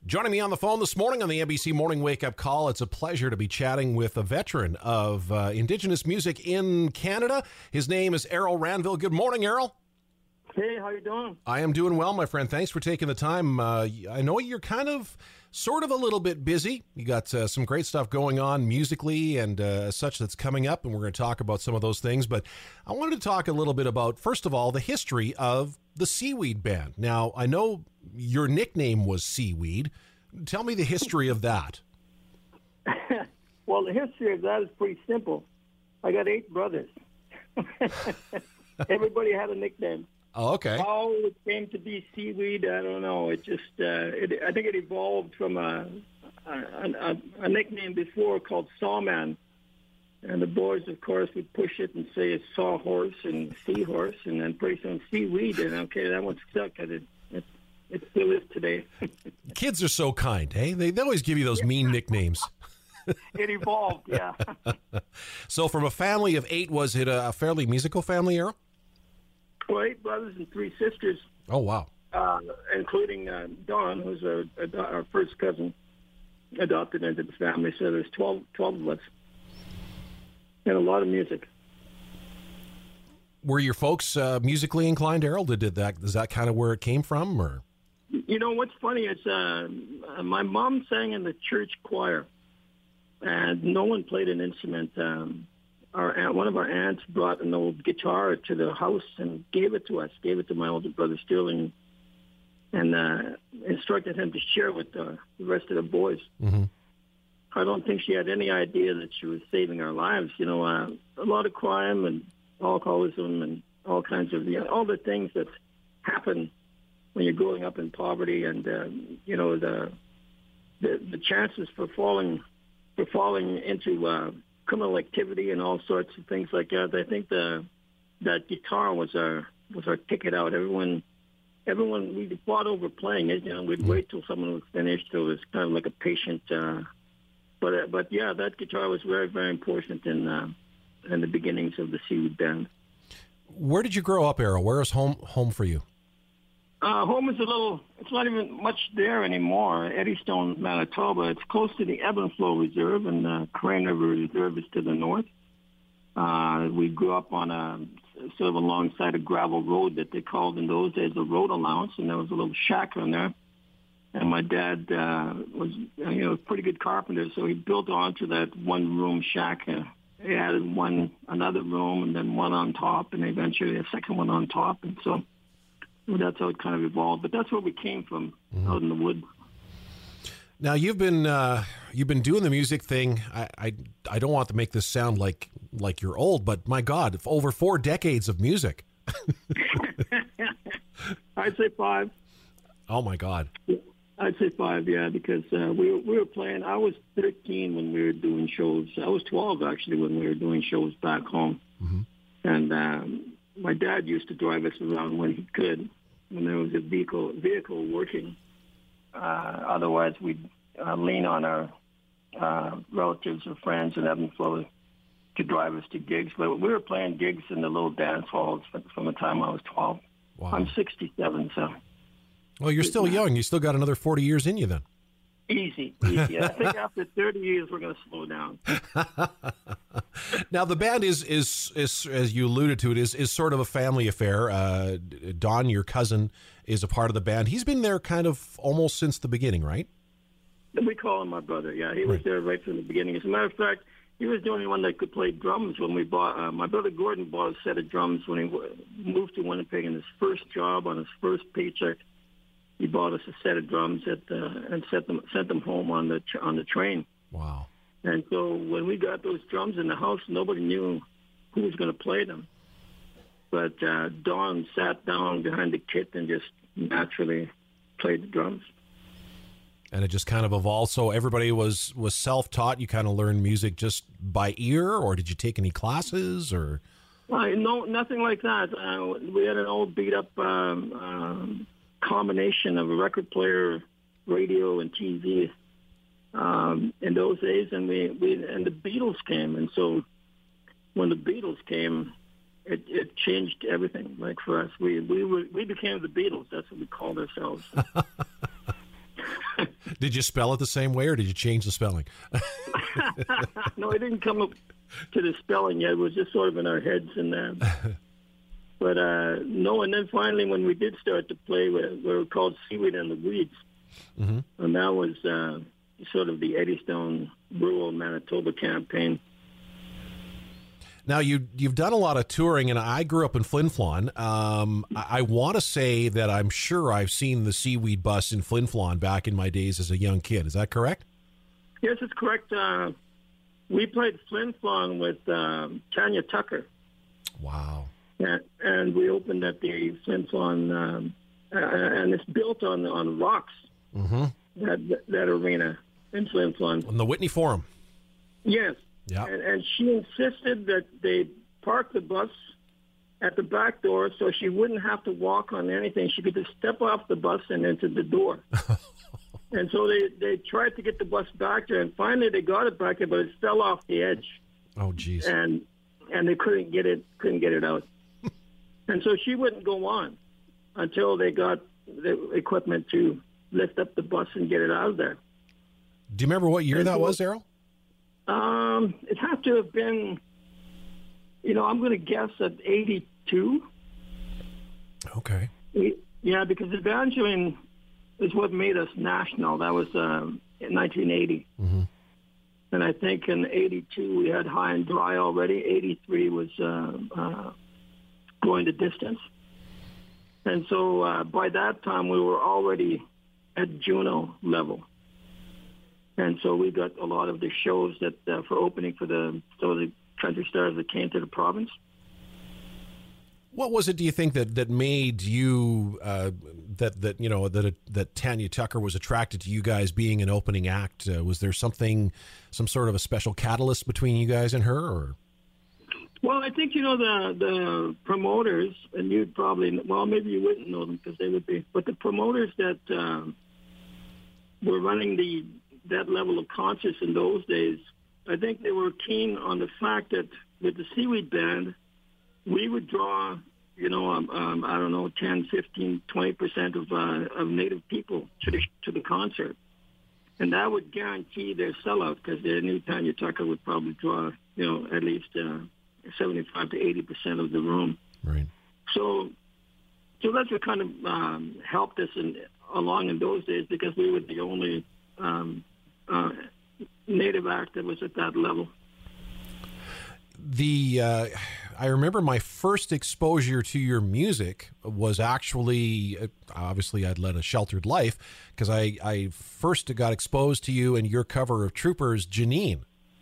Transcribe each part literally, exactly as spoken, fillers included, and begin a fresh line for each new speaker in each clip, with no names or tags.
Joining me on the phone this morning on the N B C Morning Wake Up Call, it's a pleasure to be chatting with a veteran of uh, Indigenous music in Canada. His name is Errol Ranville. Good morning, Errol.
Hey, how you doing?
I am doing well, my friend. Thanks for taking the time. Uh, I know you're kind of, sort of a little bit busy. You got uh, some great stuff going on musically and uh, such that's coming up, and we're going to talk about some of those things. But I wanted to talk a little bit about, first of all, the history of the Seaweed Band. Now, I know your nickname was Seaweed. Tell me the history of that.
Well, the history of that is pretty simple. I got eight brothers. Everybody had a nickname.
Oh, okay.
How it came to be Seaweed, I don't know. It just, uh, it, I think it evolved from a, a, a, a nickname before called Sawman. And the boys, of course, would push it and say it's Sawhorse and Seahorse, and then pretty soon Seaweed. And okay, that one stuck. And it, it, it still is today.
Kids are so kind, hey? They, they always give you those mean nicknames.
It evolved, yeah.
So from a family of eight, was it a fairly musical family, Errol?
Well, eight brothers and three sisters.
Oh, wow.
Uh, including uh, Dawn, who's a, a, our first cousin, adopted into the family. So there's twelve, twelve of us. And a lot of music.
Were your folks uh, musically inclined, Errol? Did, did that, is that kind of where it came from? Or?
You know, what's funny is uh, my mom sang in the church choir, and no one played an instrument. Um, our aunt, one of our aunts brought an old guitar to the house and gave it to us, gave it to my older brother Sterling, and uh, instructed him to share with uh, the rest of the boys.
Mm-hmm.
I don't think she had any idea that she was saving our lives. You know, uh, a lot of crime and alcoholism and all kinds of, you know, all the things that happen when you're growing up in poverty, and uh, you know, the, the the chances for falling for falling into uh, criminal activity and all sorts of things like that. I think the that guitar was our was our ticket out. Everyone everyone we fought over playing it. You know, we'd wait till someone was finished. So it was kind of like a patient. Uh, but uh, but yeah, that guitar was very very important in uh, in the beginnings of the Seaweed Band.
Where did you grow up, Errol? Where is home home for you?
Uh, home is a little, it's not even much there anymore. Eddystone, Manitoba. It's close to the Ebb and Flow Reserve, and the Crane River Reserve is to the north. Uh, we grew up on a sort of alongside a gravel road that they called in those days a road allowance, and there was a little shack on there. And my dad uh, was, you know, a pretty good carpenter, so he built onto that one-room shack. Uh, he added one, another room, and then one on top, and eventually a second one on top, and so... Well, that's how it kind of evolved, but that's where we came from, mm-hmm. out in the wood.
Now you've been uh, you've been doing the music thing. I, I I don't want to make this sound like like you're old, but my God, over four decades of music.
I'd say five.
Oh my God.
I'd say five, yeah, because uh, we were, we were playing. I was thirteen when we were doing shows. I was twelve actually when we were doing shows back home, mm-hmm. and. Um, My dad used to drive us around when he could, when there was a vehicle vehicle working. Uh, otherwise, we'd uh, lean on our uh, relatives or friends in Ebb and Flow to drive us to gigs. But we were playing gigs in the little dance halls from the time I was twelve. Wow. I'm sixty-seven, so. Well,
you're still young. You still got another forty years in you then.
Easy, easy. I think after thirty years, we're going to slow down.
Now, the band is, is, is, as you alluded to, it is, is sort of a family affair. Uh, Don, your cousin, is a part of the band. He's been there kind of almost since the beginning, right?
We call him my brother, yeah. He was right. there right from the beginning. As a matter of fact, he was the only one that could play drums when we bought, uh, my brother Gordon bought a set of drums when he w- moved to Winnipeg in his first job on his first paycheck. He bought us a set of drums at, uh, and sent them sent them home on the on the train.
Wow!
And so when we got those drums in the house, nobody knew who was going to play them. But uh, Don sat down behind the kit and just naturally played the drums.
And it just kind of evolved. So everybody was, was self-taught. You kind of learned music just by ear, or did you take any classes, or?
Uh, no, nothing like that. Uh, we had an old beat-up um, um, combination of a record player, radio, and T V um, in those days, and we, we and the Beatles came, and so when the Beatles came, it, it changed everything. Like for us, we we were we became the Beatles. That's what we called ourselves.
Did you spell it the same way, or did you change the spelling?
No, I didn't come up to the spelling yet. It was just sort of in our heads. And uh, But uh, no, and then finally when we did start to play, we, we were called Seaweed and the Weeds. Mm-hmm. And that was uh, sort of the Eddystone rural Manitoba campaign.
Now, you, you've done a lot of touring, and I grew up in Flin Flon. Um, I, I want to say that I'm sure I've seen the Seaweed bus in Flin Flon back in my days as a young kid. Is that correct?
Yes, it's correct. Uh, we played Flin Flon with um, Tanya Tucker.
Wow.
And, and we opened at the Flin Flon, um, uh, and it's built on, on rocks, mm-hmm. that, that arena in Flin Flon.
On the Whitney Forum.
Yes.
Yeah.
And, and she insisted that they park the bus at the back door so she wouldn't have to walk on anything. She could just step off the bus and into the door. And so they, they tried to get the bus back there, and finally they got it back there, but it fell off the edge.
Oh, geez.
And and they couldn't get it couldn't get it out. And so she wouldn't go on until they got the equipment to lift up the bus and get it out of there.
Do you remember what year and that so, was, Errol?
Um, it had to have been, you know, I'm going to guess at eighty-two.
Okay.
Yeah, because Evangeline is what made us national. That was um, in nineteen eighty. Mm-hmm. And I think in eighty-two we had High and Dry already. eighty-three was uh, uh, Going the Distance. And so uh, by that time we were already at Juno level. And so we got a lot of the shows that uh, for opening for the so the country stars that came to the province.
What was it, do you think, that that made you uh, that that you know that uh, that Tanya Tucker was attracted to you guys being an opening act? Uh, was there something, some sort of a special catalyst between you guys and her, or?
Well, I think you know the the promoters, and you'd probably well maybe you wouldn't know them because they would be, but the promoters that um, were running the that level of concerts in those days, I think they were keen on the fact that with the Seaweed Band, we would draw, you know, um, um, I don't know, ten, fifteen, twenty percent of, uh, of Native people to the, to the concert. And that would guarantee their sellout because they knew Tanya Tucker would probably draw, you know, at least uh, seventy-five to eighty percent of the room.
Right.
So so that's what kind of um, helped us in, along in those days because we were the only um, uh, Native act that was at that level.
The uh, I remember my first exposure to your music was actually, obviously I'd led a sheltered life because I, I first got exposed to you and your cover of Troopers, Janine.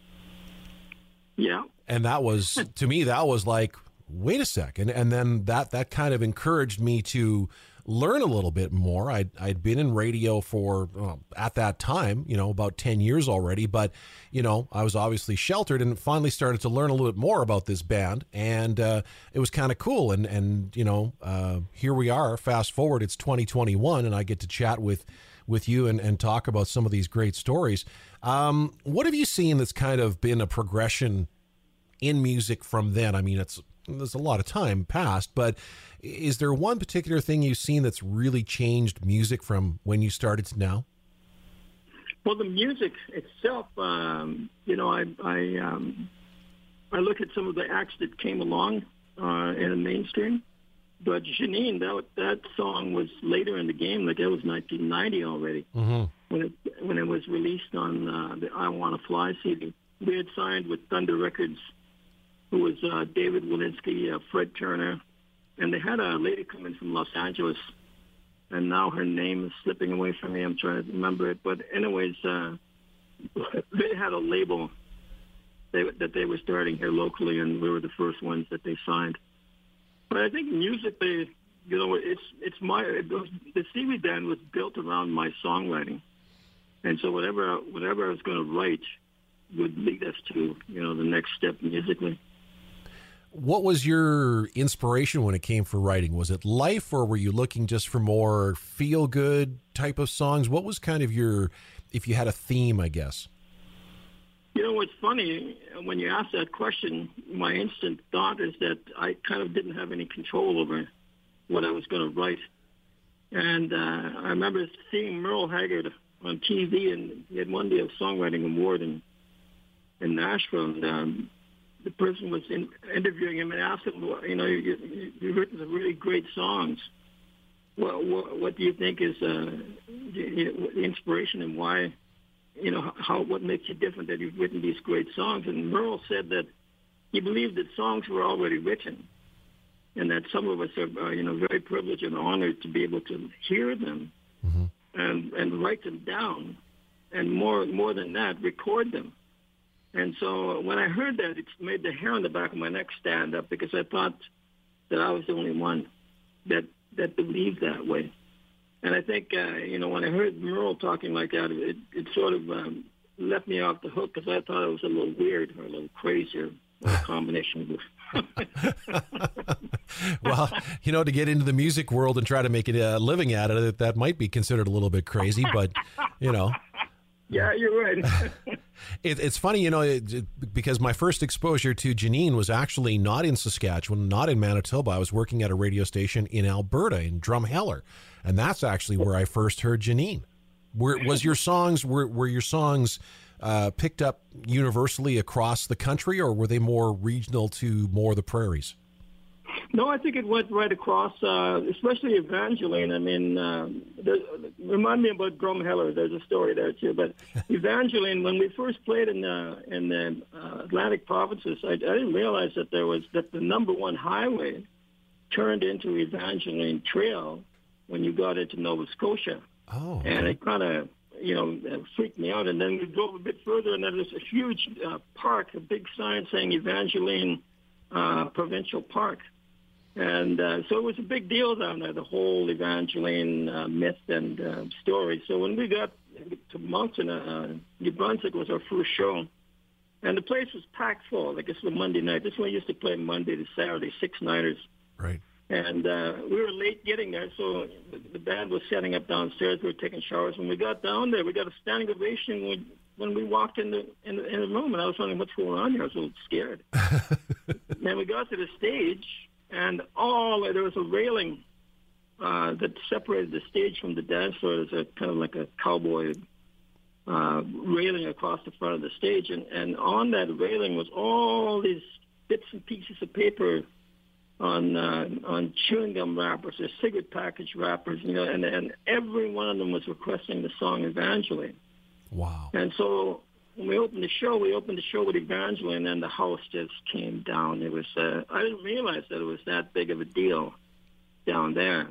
Yeah.
And that was, to me, that was like, wait a second. And then that, that kind of encouraged me to learn a little bit more. I'd, I'd been in radio for, well, at that time, you know, about ten years already, but, you know, I was obviously sheltered and finally started to learn a little bit more about this band. And uh, it was kind of cool. And, and you know, uh, here we are, fast forward, it's twenty twenty-one, and I get to chat with, with you and, and talk about some of these great stories. Um, what have you seen that's kind of been a progression in music from then? I mean, it's, there's a lot of time passed, but is there one particular thing you've seen that's really changed music from when you started to now?
Well, the music itself, um, you know, I I, um, I look at some of the acts that came along uh, in the mainstream, but Janine, that that song was later in the game, like it was nineteen ninety already mm-hmm. when it when it was released on uh, the I Wanna Fly C D. We had signed with Thunder Records, who was uh, David Walensky, uh, Fred Turner, and they had a lady come in from Los Angeles, and now her name is slipping away from me. I'm trying to remember it. But anyways, uh, they had a label they, that they were starting here locally, and we were the first ones that they signed. But I think musically, you know, it's it's my it was, the Seaweed Band was built around my songwriting, and so whatever whatever I was going to write would lead us to, you know, the next step musically.
What was your inspiration when it came for writing? Was it life, or were you looking just for more feel-good type of songs? What was kind of your, if you had a theme, I guess?
You know, what's funny, when you ask that question, my instant thought is that I kind of didn't have any control over what I was going to write. And uh, I remember seeing Merle Haggard on T V, and he had won the songwriting award in in Nashville. And um, the person was in, interviewing him and asked him, well, you know, you, you, you've written some really great songs. Well, what, what do you think is uh, the, the inspiration, and why? You know, how what makes you different that you've written these great songs? And Merle said that he believed that songs were already written, and that some of us are, uh, you know, very privileged and honored to be able to hear them mm-hmm. and and write them down, and more more than that, record them. And so when I heard that, it made the hair on the back of my neck stand up, because I thought that I was the only one that that believed that way. And I think, uh, you know, when I heard Merle talking like that, it, it sort of um, left me off the hook, because I thought it was a little weird or a little crazy, or a combination of
Well, you know, to get into the music world and try to make a living at it, that might be considered a little bit crazy, but, you know.
Yeah, you're right.
it, it's funny, you know, it, it, because my first exposure to Janine was actually not in Saskatchewan, not in Manitoba. I was working at a radio station in Alberta, in Drumheller, and that's actually where I first heard Janine. Were, was your songs, were, were your songs uh, picked up universally across the country, or were they more regional to more the prairies?
No, I think it went right across, uh, especially Evangeline. I mean, uh, there, remind me about Drumheller. There's a story there too. But Evangeline, when we first played in the in the uh, Atlantic provinces, I, I didn't realize that there was that the number one highway turned into Evangeline Trail when you got into Nova Scotia.
Oh, okay.
And it kind of, you know, freaked me out. And then we drove a bit further, and there was a huge uh, park, a big sign saying Evangeline uh, Provincial Park. And uh, so it was a big deal down there, the whole Evangeline uh, myth and uh, story. So when we got to Moncton, uh, New Brunswick was our first show, and the place was packed full. Like, this was a Monday night. This one used to play Monday to Saturday, six-nighters.
Right.
And uh, we were late getting there, so the, the band was setting up downstairs. We were taking showers. When we got down there, we got a standing ovation when, when we walked in the, in the in the room, and I was wondering what's going on here. I was a little scared. Then we got to the stage, and all there was a railing uh, that separated the stage from the dance floor. There's a kind of like a cowboy uh, railing across the front of the stage, and, and on that railing was all these bits and pieces of paper on uh, on chewing gum wrappers or cigarette package wrappers, you know, and and every one of them was requesting the song Evangeline.
Wow!
And so when we opened the show, we opened the show with Evangeline, and the house just came down. It was uh, I didn't realize that it was that big of a deal down there.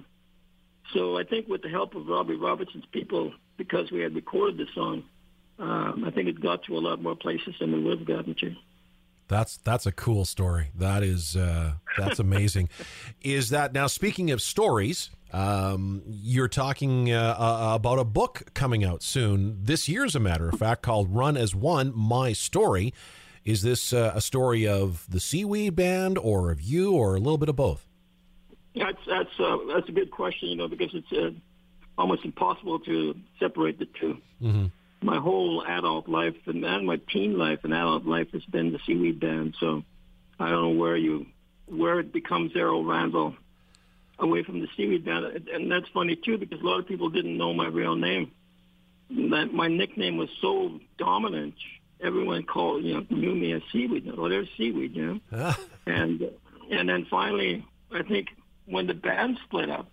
So I think with the help of Robbie Robertson's people, because we had recorded the song, um, I think it got to a lot more places than we would have gotten to.
That's that's a cool story. That is uh, that's amazing. Is that now? Speaking of stories, um, you're talking uh, uh, about a book coming out soon this year, as a matter of fact, called "Run as One: My Story." Is this uh, a story of the Seaweed Band, or of you, or a little bit of both?
Yeah, that's that's, uh, that's a good question, you know, because it's uh, almost impossible to separate the two. Mm-hmm. My whole adult life and, and my teen life and adult life has been the Seaweed Band. So I don't know where you where it becomes Errol Randall away from the Seaweed Band. And that's funny too, because a lot of people didn't know my real name. That my nickname was so dominant, everyone called you know knew me as Seaweed. Oh, there's Seaweed, you know. and and then finally, I think when the band split up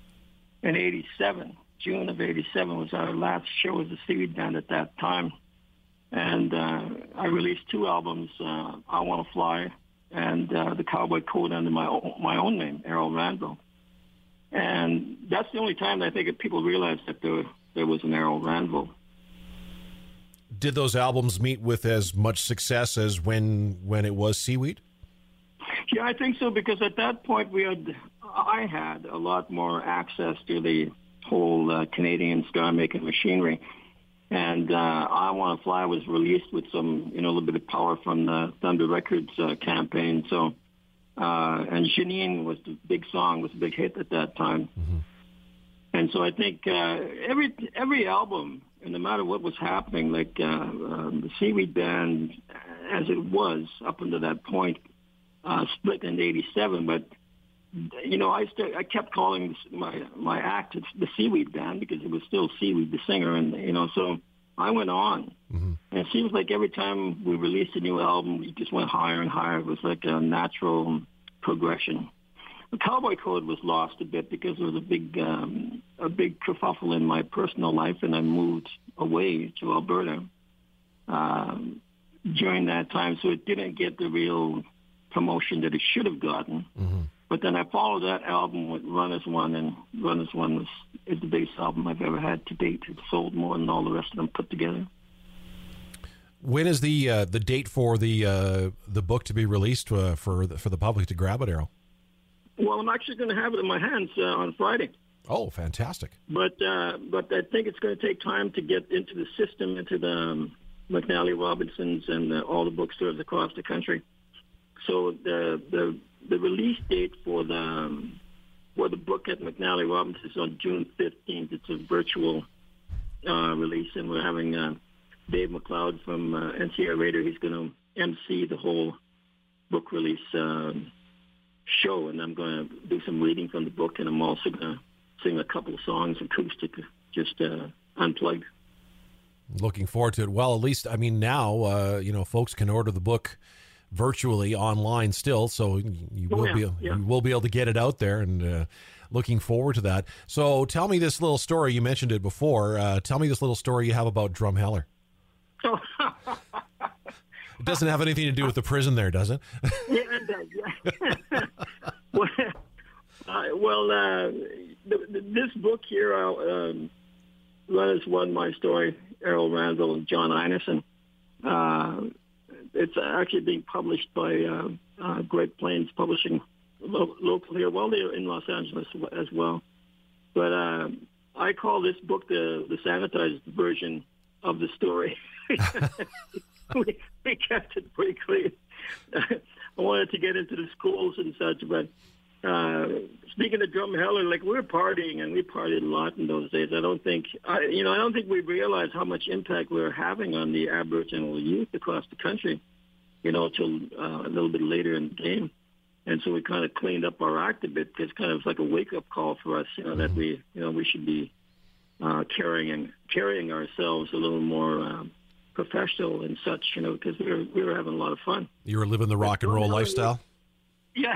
in eighty-seven. June of eighty-seven was our last show as the Seaweed Band at that time. And uh, I released two albums, uh, I Want to Fly and uh, The Cowboy Code under my own, my own name, Errol Randall. And that's the only time I think that people realized that there, there was an Errol Randall.
Did those albums meet with as much success as when when it was Seaweed?
Yeah, I think so, because at that point we had, I had a lot more access to the whole uh, Canadian star-making machinery. And uh, I Want to Fly was released with some, you know, a little bit of power from the Thunder Records uh, campaign. So, uh, and Janine was the big song, was a big hit at that time. Mm-hmm. And so I think uh, every every album, and no matter what was happening, like uh, um, the Seaweed Band, as it was up until that point, uh, split in eighty-seven, but you know, I st- I kept calling my my act the Seaweed Band because it was still Seaweed, the singer, and you know, so I went on. Mm-hmm. And it seems like every time we released a new album, we just went higher and higher. It was like a natural progression. The Cowboy Code was lost a bit because there was a big um, a big kerfuffle in my personal life, and I moved away to Alberta um, during that time, so it didn't get the real promotion that it should have gotten. Mm-hmm. But then I followed that album with Run as One, and Run as One was is the biggest album I've ever had to date. It sold more than all the rest of them put together.
When is the uh, the date for the uh, the book to be released uh, for the, for the public to grab it, Errol?
Well, I'm actually going to have it in my hands uh, on Friday.
Oh, fantastic!
But uh, but I think it's going to take time to get into the system, into the um, McNally Robinsons and uh, all the bookstores across the country. So the the the release date for the um, for the book at McNally Robinsons is on June fifteenth. It's a virtual uh, release, and we're having uh, Dave McLeod from uh, N C R Radio. He's going to emcee the whole book release um, show, and I'm going to do some reading from the book, and I'm also going to sing a couple of songs acoustic, just uh, unplugged.
Looking forward to it. Well, at least, I mean, now, uh, you know, folks can order the book virtually online still, so you will oh, yeah, be yeah. you will be able to get it out there, and uh, looking forward to that. So tell me this little story. You mentioned it before. Uh, tell me this little story you have about Drumheller.
Oh.
It doesn't have anything to do with the prison there, does it?
Yeah, it does. Yeah. well, uh, well uh, the, the, this book here, um, Run as One, My Story, Errol Randall and John Einarson. Uh, it's actually being published by uh, uh, Great Plains Publishing, lo- local here. Well, they're in Los Angeles as well. But uh, I call this book the, the sanitized version of the story. we, we kept it pretty clean. I wanted to get into the schools and such, but uh, speaking of Drumheller, like, we were partying, and we partied a lot in those days. I don't think, I, you know, I don't think we realized how much impact we were having on the Aboriginal youth across the country, you know, till uh, a little bit later in the game. And so we kind of cleaned up our act a bit, because kind of like a wake-up call for us, you know, that we, you know, we should be uh, carrying carrying ourselves a little more um, professional and such, you know, because we were we were having a lot of fun.
You were living the rock and roll lifestyle.
Yeah.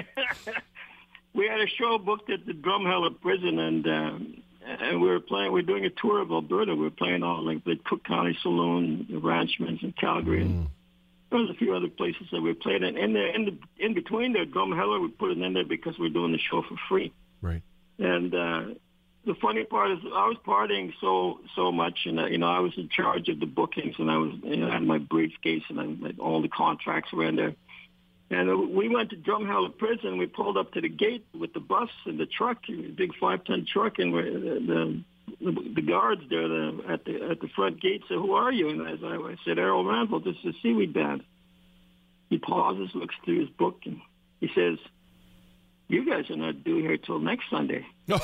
We had a show booked at the Drumheller prison, and um, and we were playing. We were doing a tour of Alberta. We were playing all like the Cook County Saloon, the Ranchmans in Calgary, mm. and there was a few other places that we played. And in the in the in between there, Drumheller, we put it in there because we we're doing the show for free.
Right.
And uh, the funny part is, I was partying so so much, and uh, you know, I was in charge of the bookings, and I was, you know, I had my briefcase, and I, like, all the contracts were in there. And we went to Drumheller prison. We pulled up to the gate with the bus and the truck, a big five-ton truck, and we're, the, the the guards there the, at the at the front gate said, "Who are you?" And I, I said, "Errol Randall, this is the Seaweed Band." He pauses, looks through his book, and he says, "You guys are not due here till next Sunday."
No.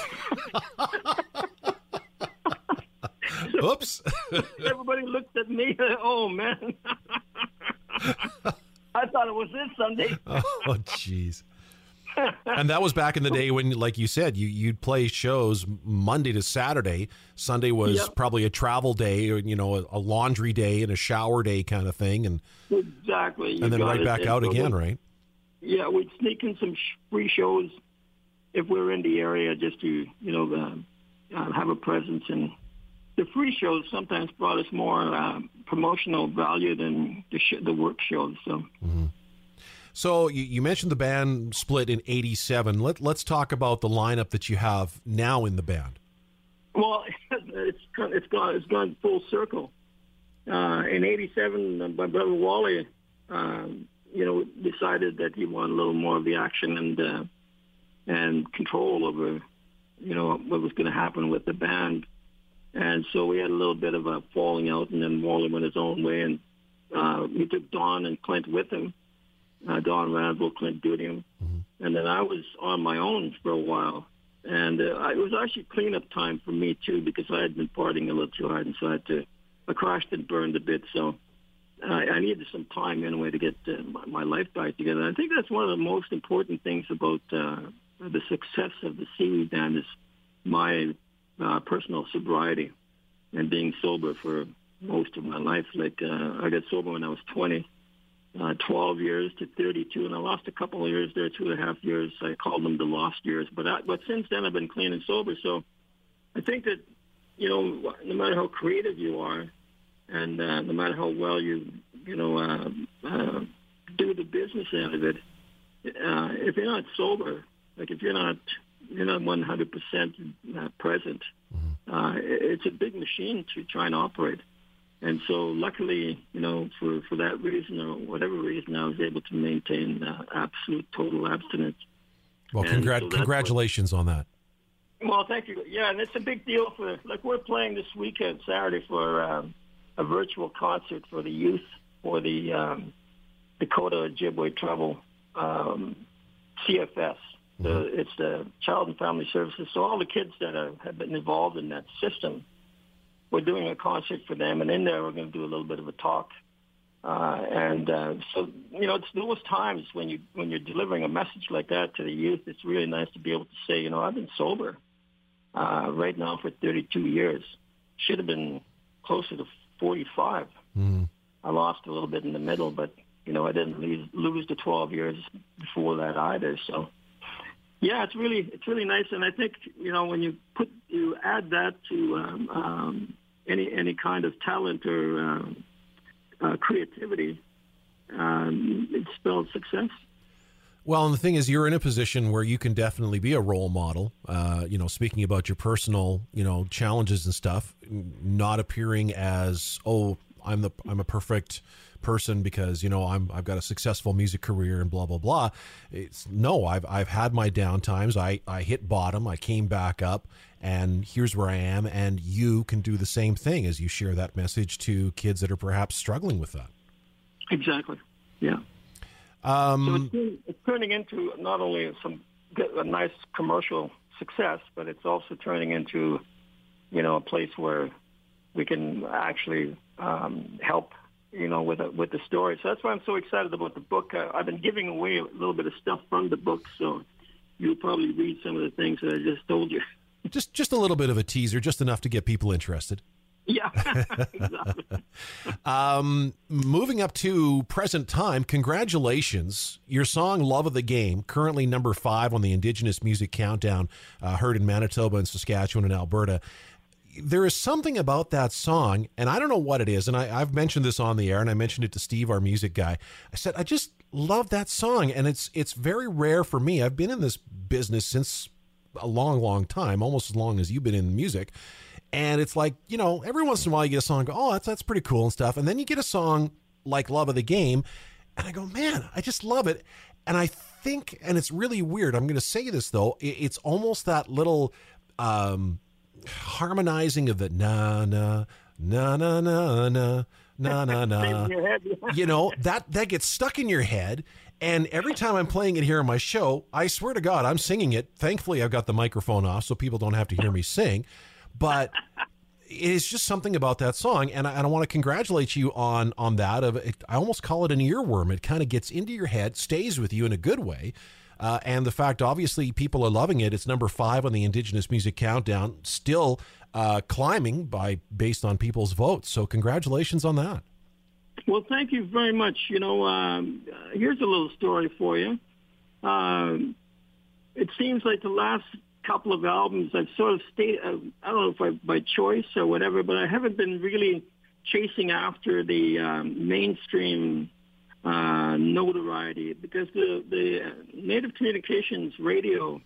Oops.
Everybody looked at me. Oh, man. I thought it was this Sunday.
Oh, jeez. And that was back in the day when, like you said, you, you'd play shows Monday to Saturday. Sunday was yep. probably a travel day, or, you know, a, a laundry day and a shower day kind of thing. And
exactly. You
and then right back out again, right?
Yeah, we'd sneak in some free shows if we were in the area, just to, you know, uh, uh, have a presence. And the free shows sometimes brought us more uh, promotional value than the, sh- the work shows. So,
mm-hmm. so you, you mentioned the band split in eighty-seven. Let, let's talk about the lineup that you have now in the band.
Well, it's it's gone it's gone full circle. Uh, in eighty-seven, my brother Wally, uh, you know, decided that he wanted a little more of the action and uh, and control over, you know, what was going to happen with the band. And so we had a little bit of a falling out, and then Wally went his own way, and uh, he took Don and Clint with him, uh, Don Randall, Clint Dudium. Mm-hmm. And then I was on my own for a while. And uh, it was actually cleanup time for me, too, because I had been partying a little too hard, and so I had to, I crashed and burned a bit. So I, I needed some time, anyway, to get uh, my, my life back together. And I think that's one of the most important things about uh, the success of the Seaweed Band is my uh, personal sobriety and being sober for most of my life. Like uh, I got sober when I was twenty, uh, twelve years to thirty-two, and I lost a couple of years there, two and a half years. I called them the lost years. But I, but since then, I've been clean and sober. So I think that, you know, no matter how creative you are, and uh, no matter how well you, you know, uh, uh, do the business end of it, uh, if you're not sober, like if you're not you're not one hundred percent present, mm-hmm. uh, it's a big machine to try and operate. And so luckily, you know, for, for that reason or whatever reason, I was able to maintain uh, absolute total abstinence.
Well, congrat- so congratulations what, on that.
Well, thank you. Yeah, and it's a big deal for, like, we're playing this weekend, Saturday, for um, a virtual concert for the youth for the um, Dakota Ojibwe Travel um, C F S. The, mm-hmm. It's the Child and Family Services. So all the kids that are, have been involved in that system, we're doing a concert for them, and in there we're going to do a little bit of a talk. Uh, and uh, so, you know, it's those times when, you, when you're delivering a message like that to the youth, it's really nice to be able to say, you know, I've been sober uh, right now for thirty-two years. Should have been closer to forty-five. Mm-hmm. I lost a little bit in the middle, but, you know, I didn't lose, lose the twelve years before that either. So, yeah, it's really it's really nice, and I think, you know, when you put you add that to um, um, any any kind of talent or um, uh, creativity, um, it spells success.
Well, and the thing is, you're in a position where you can definitely be a role model. Uh, you know, speaking about your personal, you know, challenges and stuff, not appearing as, oh, I'm the I'm a perfect person because, you know, I'm I've got a successful music career and blah blah blah. It's no, I've I've had my down times. I I hit bottom. I came back up, and here's where I am. And you can do the same thing as you share that message to kids that are perhaps struggling with that.
Exactly. Yeah. Um, so it's, it's turning into not only some a nice commercial success, but it's also turning into, you know, a place where we can actually um, help, you know, with a, with the story. So that's why I'm so excited about the book. Uh, I've been giving away a little bit of stuff from the book, so you'll probably read some of the things that I just told you.
Just just a little bit of a teaser, just enough to get people interested.
Yeah, exactly.
um, moving up to present time, congratulations. Your song, Love of the Game, currently number five on the Indigenous Music Countdown, uh, heard in Manitoba and Saskatchewan and Alberta. There is something about that song, and I don't know what it is, and I, I've mentioned this on the air, and I mentioned it to Steve, our music guy. I said, I just love that song, and it's it's very rare for me. I've been in this business since a long, long time, almost as long as you've been in music. And it's like, you know, every once in a while you get a song, go, oh, that's that's pretty cool and stuff. And then you get a song like Love of the Game, and I go, man, I just love it. And I think, and it's really weird, I'm going to say this, though, it's almost that little um, harmonizing of the na, na, na, na, na, na, na, na, na. You know, that, that gets stuck in your head. And every time I'm playing it here on my show, I swear to God, I'm singing it. Thankfully, I've got the microphone off so people don't have to hear me sing. But it's just something about that song, and I, and I want to congratulate you on on that. Of it, I almost call it an earworm. It kind of gets into your head, stays with you in a good way, uh, and the fact, obviously, people are loving it. It's number five on the Indigenous Music Countdown, still uh, climbing by based on people's votes. So congratulations on that.
Well, thank you very much. You know, um, here's a little story for you. Um, it seems like the last couple of albums I've sort of stayed, uh, I don't know if I, by choice or whatever, but I haven't been really chasing after the um, mainstream uh, notoriety because the, the Native Communications radio,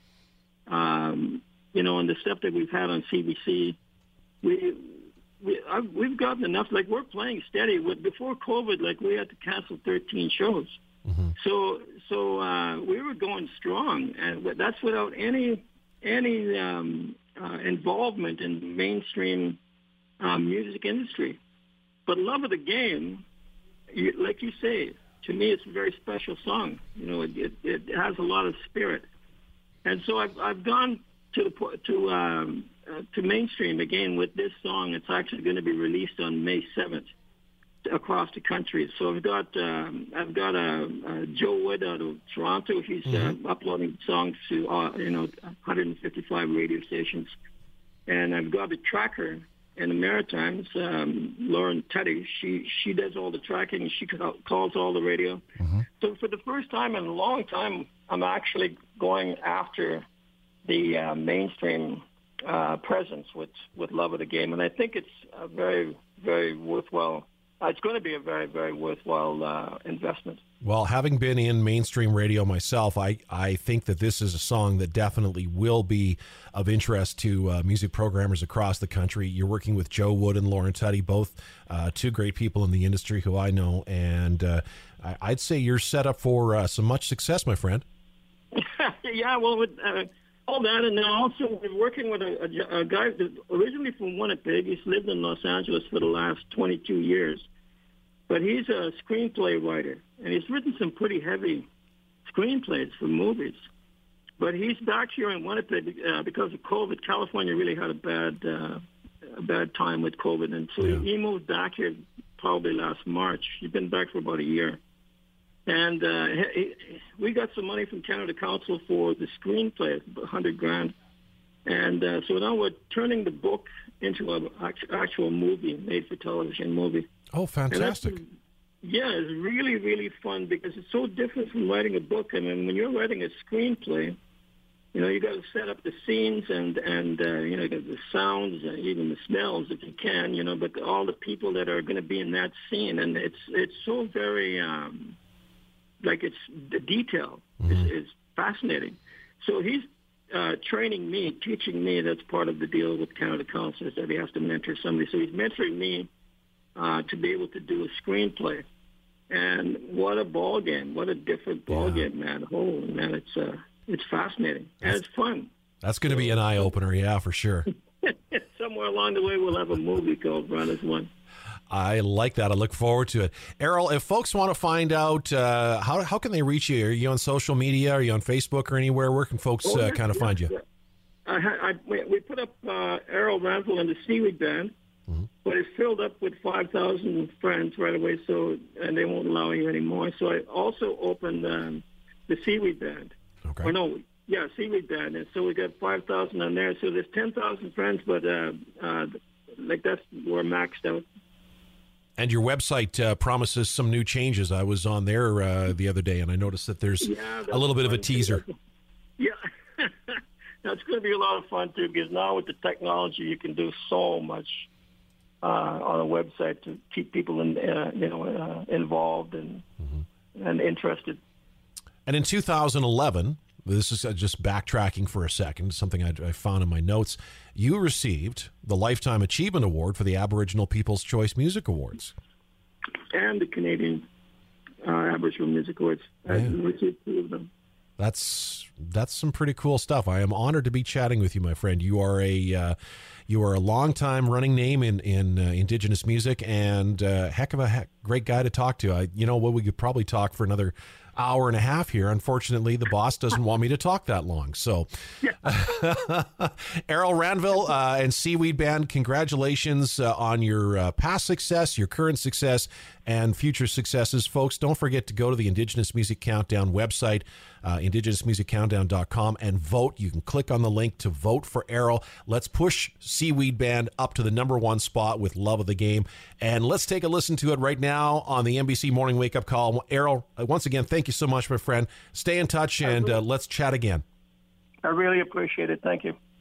um, you know, and the stuff that we've had on C B C, we, we, I've, we've gotten enough, like we're playing steady. With, before COVID, like we had to cancel thirteen shows. Mm-hmm. So, so uh, we were going strong, and that's without any any um, uh, involvement in the mainstream uh, music industry. But Love of the Game, you, like you say, to me it's a very special song. You know, it, it, it has a lot of spirit. And so I've, I've gone to the, to um, uh, to mainstream again with this song. It's actually going to be released on May seventh. across the country. So I've got um, I've got a, a Joe Wood out of Toronto. He's mm-hmm. uh, uploading songs to uh, you know one hundred fifty-five radio stations, and I've got a tracker in the Maritimes, um, Lauren Teddy. She she does all the tracking. She calls all the radio. Mm-hmm. So for the first time in a long time, I'm actually going after the uh, mainstream uh, presence with with Love of the Game, and I think it's a very very worthwhile. Uh, it's going to be a very, very worthwhile uh, investment.
Well, having been in mainstream radio myself, I, I think that this is a song that definitely will be of interest to uh, music programmers across the country. You're working with Joe Wood and Lauren Tuddy, both uh, two great people in the industry who I know, and uh, I, I'd say you're set up for uh, some much success, my friend.
Yeah, well, with uh, all that, and then also we're working with a, a, a guy that's originally from Winnipeg. He's lived in Los Angeles for the last twenty-two years. But he's a screenplay writer, and he's written some pretty heavy screenplays for movies. But he's back here in Winnipeg uh, because of COVID. California really had a bad uh, a bad time with COVID, and so yeah. he moved back here probably last March. He's been back for about a year. And uh, he, we got some money from Canada Council for the screenplay, one hundred grand. And uh, so now we're turning the book into an actual movie, made-for-television movie.
Oh, fantastic.
Yeah, it's really, really fun because it's so different from writing a book. I mean, when you're writing a screenplay, you know, you got to set up the scenes and, and uh, you know, the sounds and even the smells if you can, you know, but all the people that are going to be in that scene. And it's it's so very, um, like it's the detail mm-hmm. is, is fascinating. So he's uh, training me, teaching me. That's part of the deal with Canada Council is that he has to mentor somebody. So he's mentoring me Uh, to be able to do a screenplay, and what a ball game! What a different ball yeah. game, man! Oh man, it's uh, it's fascinating and it's fun.
That's going to be an eye opener, yeah, for sure.
Somewhere along the way, we'll have a movie called Runners One.
I like that. I look forward to it. Errol, if folks want to find out, uh, how how can they reach you? Are you on social media? Are you on Facebook or anywhere? Where can folks oh, yeah, uh, kind of yeah, find you?
Yeah. I, I, we put up uh, Errol Ranville and the Seaweed Band. Mm-hmm. But it's filled up with five thousand friends right away, so and they won't allow you anymore. So I also opened um, the Seaweed Band.
Okay.
Or no, yeah, Seaweed Band. And so we got five thousand on there. So there's ten thousand friends, but uh, uh, like that's we're maxed out.
And your website uh, promises some new changes. I was on there uh, the other day, and I noticed that there's
yeah,
a little bit of a teaser.
Yeah. That's going to be a lot of fun, too, because now with the technology, you can do so much. Uh, on a website to keep people in, uh, you know, uh, involved and mm-hmm. and interested.
And in two thousand eleven, this is just backtracking for a second, something I, I found in my notes, you received the Lifetime Achievement Award for the Aboriginal People's Choice Music Awards.
And the Canadian uh, Aboriginal Music Awards. I received two of them.
That's that's some pretty cool stuff. I am honored to be chatting with you, my friend. You are a uh, you are a long-time running name in in uh, Indigenous music, and uh, heck of a heck, great guy to talk to. I, you know what, we could probably talk for another hour and a half here. Unfortunately, the boss doesn't want me to talk that long. So, Errol Ranville uh, and Seaweed Band, congratulations uh, on your uh, past success, your current success, and future successes. Folks, don't forget to go to the Indigenous Music Countdown website, uh, indigenous music countdown dot com, and vote. You can click on the link to vote for Errol. Let's push Seaweed Band up to the number one spot with Love of the Game. And let's take a listen to it right now on the N B C Morning Wake Up Call. Errol, once again, thank you so much, my friend. Stay in touch, and uh, let's chat again.
I really appreciate it. Thank you.